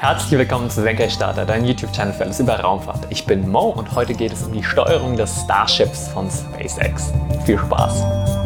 Herzlich willkommen zu Senkrechtstarter, dein YouTube-Channel für alles über Raumfahrt. Ich bin Mo und heute geht es um die Steuerung des Starships von SpaceX. Viel Spaß!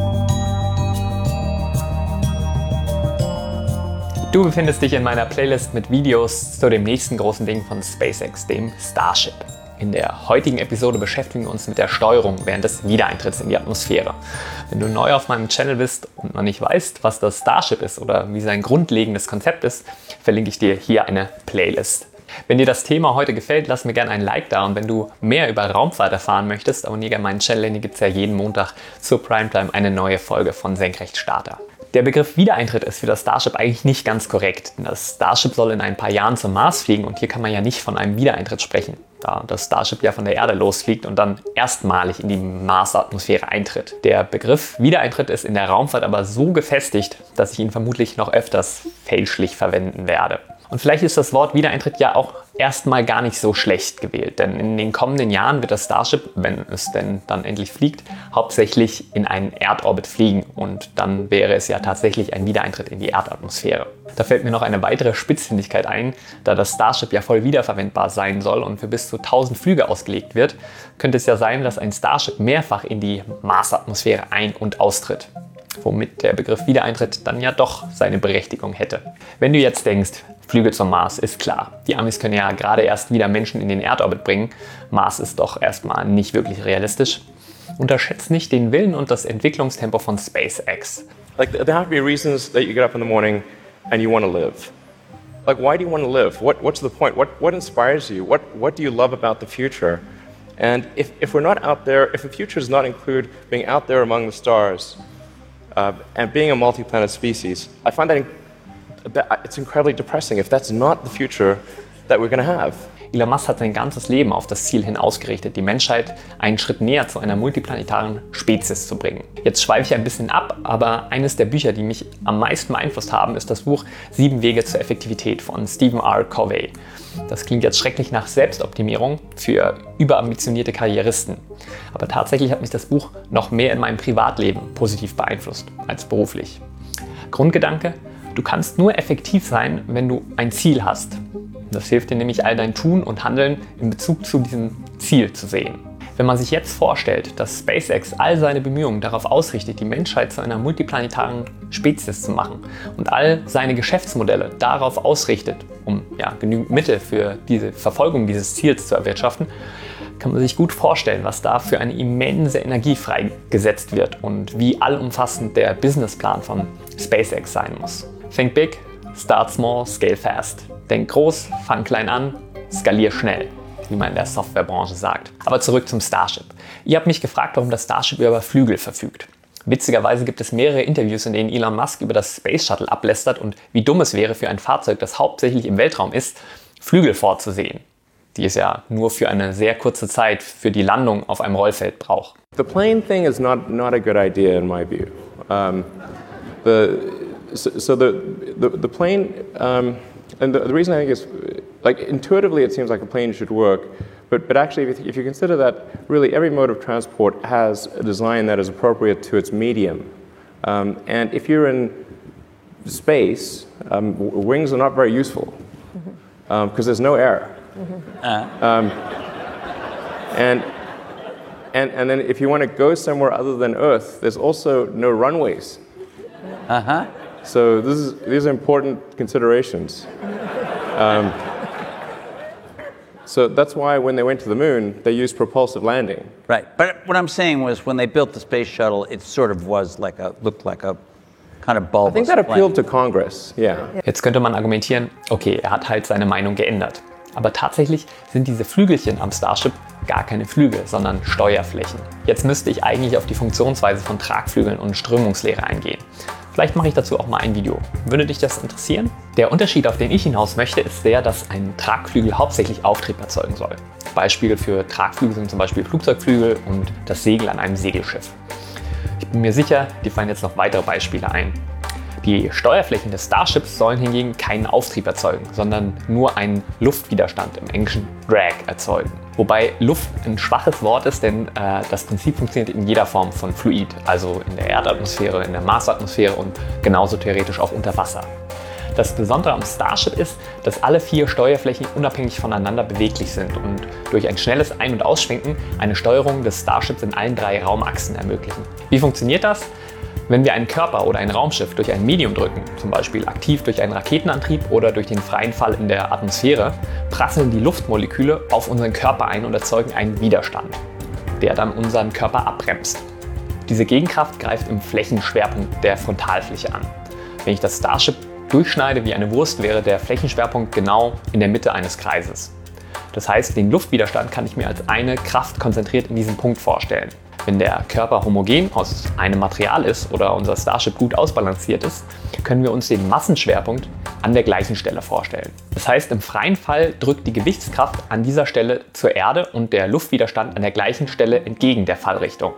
Du befindest dich in meiner Playlist mit Videos zu dem nächsten großen Ding von SpaceX, dem Starship. In der heutigen Episode beschäftigen wir uns mit der Steuerung während des Wiedereintritts in die Atmosphäre. Wenn du neu auf meinem Channel bist und noch nicht weißt, was das Starship ist oder wie sein grundlegendes Konzept ist, verlinke ich dir hier eine Playlist. Wenn dir das Thema heute gefällt, lass mir gerne ein Like da und wenn du mehr über Raumfahrt erfahren möchtest, abonniere gerne meinen Channel, denn hier gibt es ja jeden Montag zur Primetime eine neue Folge von Senkrechtstarter. Der Begriff Wiedereintritt ist für das Starship eigentlich nicht ganz korrekt. Das Starship soll in ein paar Jahren zum Mars fliegen und hier kann man ja nicht von einem Wiedereintritt sprechen, da das Starship ja von der Erde losfliegt und dann erstmalig in die Marsatmosphäre eintritt. Der Begriff Wiedereintritt ist in der Raumfahrt aber so gefestigt, dass ich ihn vermutlich noch öfters fälschlich verwenden werde. Und vielleicht ist das Wort Wiedereintritt ja auch erstmal gar nicht so schlecht gewählt, denn in den kommenden Jahren wird das Starship, wenn es denn dann endlich fliegt, hauptsächlich in einen Erdorbit fliegen und dann wäre es ja tatsächlich ein Wiedereintritt in die Erdatmosphäre. Da fällt mir noch eine weitere Spitzfindigkeit ein, da das Starship ja voll wiederverwendbar sein soll und für bis zu 1000 Flüge ausgelegt wird, könnte es ja sein, dass ein Starship mehrfach in die Marsatmosphäre ein- und austritt, womit der Begriff Wiedereintritt dann ja doch seine Berechtigung hätte. Wenn du jetzt denkst, Flüge zum Mars ist klar. Die Amis können ja gerade erst wieder Menschen in den Erdorbit bringen. Mars ist doch erstmal nicht wirklich realistisch. Unterschätzt nicht den Willen und das Entwicklungstempo von SpaceX. Like there have to be reasons that you get up in the morning and you want to live. Like why do you want to live? What's the point? What inspires you? What do you love about the future? And if we're not out there, if the future does not include being out there among the stars and being a multi-planet species, I find that it's incredibly depressing if that's not the future that we're going to have. Elon Musk hat sein ganzes Leben auf das Ziel hin ausgerichtet, die Menschheit einen Schritt näher zu einer multiplanetaren Spezies zu bringen. Jetzt schweife ich ein bisschen ab, aber eines der Bücher, die mich am meisten beeinflusst haben, ist das Buch 7 Wege zur Effektivität von Stephen R. Covey. Das klingt jetzt schrecklich nach Selbstoptimierung für überambitionierte Karrieristen. Aber tatsächlich hat mich das Buch noch mehr in meinem Privatleben positiv beeinflusst als beruflich. Grundgedanke: Du kannst nur effektiv sein, wenn du ein Ziel hast. Das hilft dir nämlich, all dein Tun und Handeln in Bezug zu diesem Ziel zu sehen. Wenn man sich jetzt vorstellt, dass SpaceX all seine Bemühungen darauf ausrichtet, die Menschheit zu einer multiplanetaren Spezies zu machen und all seine Geschäftsmodelle darauf ausrichtet, um genügend Mittel für diese Verfolgung dieses Ziels zu erwirtschaften, kann man sich gut vorstellen, was da für eine immense Energie freigesetzt wird und wie allumfassend der Businessplan von SpaceX sein muss. Think big, start small, scale fast. Denk groß, fang klein an, skalier schnell, wie man in der Softwarebranche sagt. Aber zurück zum Starship. Ihr habt mich gefragt, warum das Starship über Flügel verfügt. Witzigerweise gibt es mehrere Interviews, in denen Elon Musk über das Space Shuttle ablästert und wie dumm es wäre für ein Fahrzeug, das hauptsächlich im Weltraum ist, Flügel vorzusehen, die es ja nur für eine sehr kurze Zeit für die Landung auf einem Rollfeld braucht. The plane thing is not a good idea in my view. The plane, and the reason I think is, like intuitively it seems like a plane should work, but actually if you consider that really every mode of transport has a design that is appropriate to its medium. And if you're in space, wings are not very useful because there's no air. And then if you want to go somewhere other than Earth, there's also no runways. So these are important considerations. So that's why when they went to the moon, they used propulsive landing. Right, but what I'm saying was when they built the space shuttle, it sort of was looked like a kind of bulbous. I think that appealed to Congress, yeah. Jetzt könnte man argumentieren, okay, er hat halt seine Meinung geändert. Aber tatsächlich sind diese Flügelchen am Starship gar keine Flügel, sondern Steuerflächen. Jetzt müsste ich eigentlich auf die Funktionsweise von Tragflügeln und Strömungslehre eingehen. Vielleicht mache ich dazu auch mal ein Video. Würde dich das interessieren? Der Unterschied, auf den ich hinaus möchte, ist der, dass ein Tragflügel hauptsächlich Auftrieb erzeugen soll. Beispiele für Tragflügel sind zum Beispiel Flugzeugflügel und das Segel an einem Segelschiff. Ich bin mir sicher, dir fallen jetzt noch weitere Beispiele ein. Die Steuerflächen des Starships sollen hingegen keinen Auftrieb erzeugen, sondern nur einen Luftwiderstand, im Englischen Drag, erzeugen. Wobei Luft ein schwaches Wort ist, denn das Prinzip funktioniert in jeder Form von Fluid, also in der Erdatmosphäre, in der Marsatmosphäre und genauso theoretisch auch unter Wasser. Das Besondere am Starship ist, dass alle 4 Steuerflächen unabhängig voneinander beweglich sind und durch ein schnelles Ein- und Ausschwenken eine Steuerung des Starships in allen 3 Raumachsen ermöglichen. Wie funktioniert das? Wenn wir einen Körper oder ein Raumschiff durch ein Medium drücken, zum Beispiel aktiv durch einen Raketenantrieb oder durch den freien Fall in der Atmosphäre, prasseln die Luftmoleküle auf unseren Körper ein und erzeugen einen Widerstand, der dann unseren Körper abbremst. Diese Gegenkraft greift im Flächenschwerpunkt der Frontalfläche an. Wenn ich das Starship durchschneide wie eine Wurst, wäre der Flächenschwerpunkt genau in der Mitte eines Kreises. Das heißt, den Luftwiderstand kann ich mir als eine Kraft konzentriert in diesem Punkt vorstellen. Wenn der Körper homogen aus einem Material ist oder unser Starship gut ausbalanciert ist, können wir uns den Massenschwerpunkt an der gleichen Stelle vorstellen. Das heißt, im freien Fall drückt die Gewichtskraft an dieser Stelle zur Erde und der Luftwiderstand an der gleichen Stelle entgegen der Fallrichtung.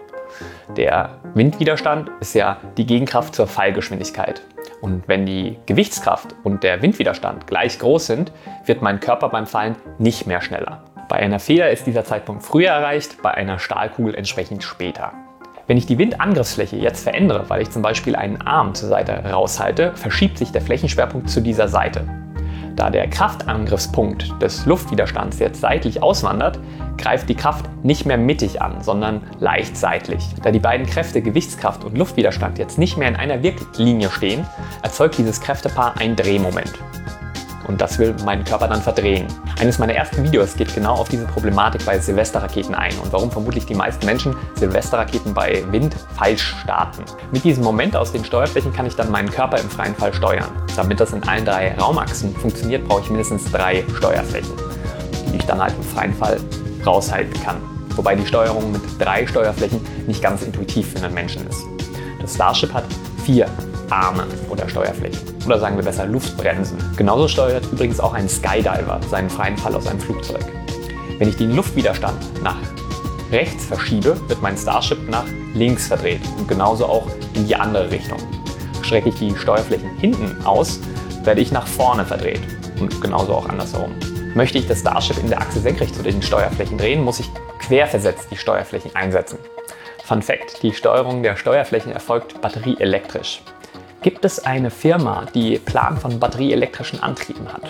Der Windwiderstand ist ja die Gegenkraft zur Fallgeschwindigkeit. Und wenn die Gewichtskraft und der Windwiderstand gleich groß sind, wird mein Körper beim Fallen nicht mehr schneller. Bei einer Feder ist dieser Zeitpunkt früher erreicht, bei einer Stahlkugel entsprechend später. Wenn ich die Windangriffsfläche jetzt verändere, weil ich zum Beispiel einen Arm zur Seite raushalte, verschiebt sich der Flächenschwerpunkt zu dieser Seite. Da der Kraftangriffspunkt des Luftwiderstands jetzt seitlich auswandert, greift die Kraft nicht mehr mittig an, sondern leicht seitlich. Da die beiden Kräfte Gewichtskraft und Luftwiderstand jetzt nicht mehr in einer Wirklinie stehen, erzeugt dieses Kräftepaar ein Drehmoment. Und das will mein Körper dann verdrehen. Eines meiner ersten Videos geht genau auf diese Problematik bei Silvesterraketen ein und warum vermutlich die meisten Menschen Silvesterraketen bei Wind falsch starten. Mit diesem Moment aus den Steuerflächen kann ich dann meinen Körper im freien Fall steuern. Damit das in allen 3 Raumachsen funktioniert, brauche ich mindestens 3 Steuerflächen, die ich dann halt im freien Fall raushalten kann. Wobei die Steuerung mit 3 Steuerflächen nicht ganz intuitiv für einen Menschen ist. Das Starship hat 4 Arme oder Steuerflächen. Oder sagen wir besser Luftbremsen. Genauso steuert übrigens auch ein Skydiver seinen freien Fall aus einem Flugzeug. Wenn ich den Luftwiderstand nach rechts verschiebe, wird mein Starship nach links verdreht und genauso auch in die andere Richtung. Strecke ich die Steuerflächen hinten aus, werde ich nach vorne verdreht und genauso auch andersherum. Möchte ich das Starship in der Achse senkrecht zu den Steuerflächen drehen, muss ich querversetzt die Steuerflächen einsetzen. Fun Fact: Die Steuerung der Steuerflächen erfolgt batterieelektrisch. Gibt es eine Firma, die Plan von batterieelektrischen Antrieben hat?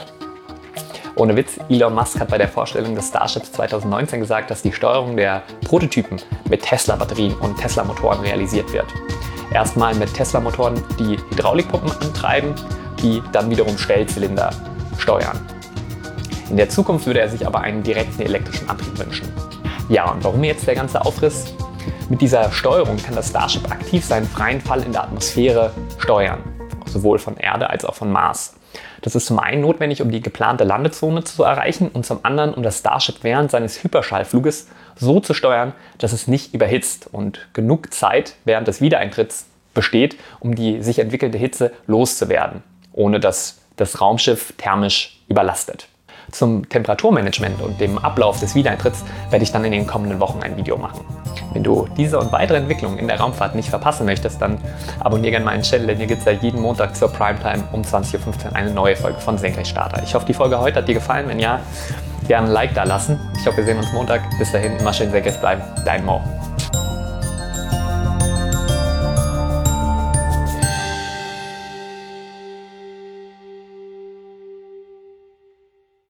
Ohne Witz, Elon Musk hat bei der Vorstellung des Starships 2019 gesagt, dass die Steuerung der Prototypen mit Tesla-Batterien und Tesla-Motoren realisiert wird. Erstmal mit Tesla-Motoren, die Hydraulikpumpen antreiben, die dann wiederum Stellzylinder steuern. In der Zukunft würde er sich aber einen direkten elektrischen Antrieb wünschen. Ja, und warum jetzt der ganze Aufriss? Mit dieser Steuerung kann das Starship aktiv seinen freien Fall in der Atmosphäre steuern, sowohl von Erde als auch von Mars. Das ist zum einen notwendig, um die geplante Landezone zu erreichen und zum anderen, um das Starship während seines Hyperschallfluges so zu steuern, dass es nicht überhitzt und genug Zeit während des Wiedereintritts besteht, um die sich entwickelnde Hitze loszuwerden, ohne dass das Raumschiff thermisch überlastet. Zum Temperaturmanagement und dem Ablauf des Wiedereintritts werde ich dann in den kommenden Wochen ein Video machen. Wenn du diese und weitere Entwicklungen in der Raumfahrt nicht verpassen möchtest, dann abonniere gerne meinen Channel, denn hier gibt es ja jeden Montag zur Primetime um 20:15 Uhr eine neue Folge von Senkrechtstarter. Ich hoffe, die Folge heute hat dir gefallen. Wenn ja, gerne ein Like da lassen. Ich hoffe, wir sehen uns Montag. Bis dahin, immer schön senkrecht bleiben. Dein Mo.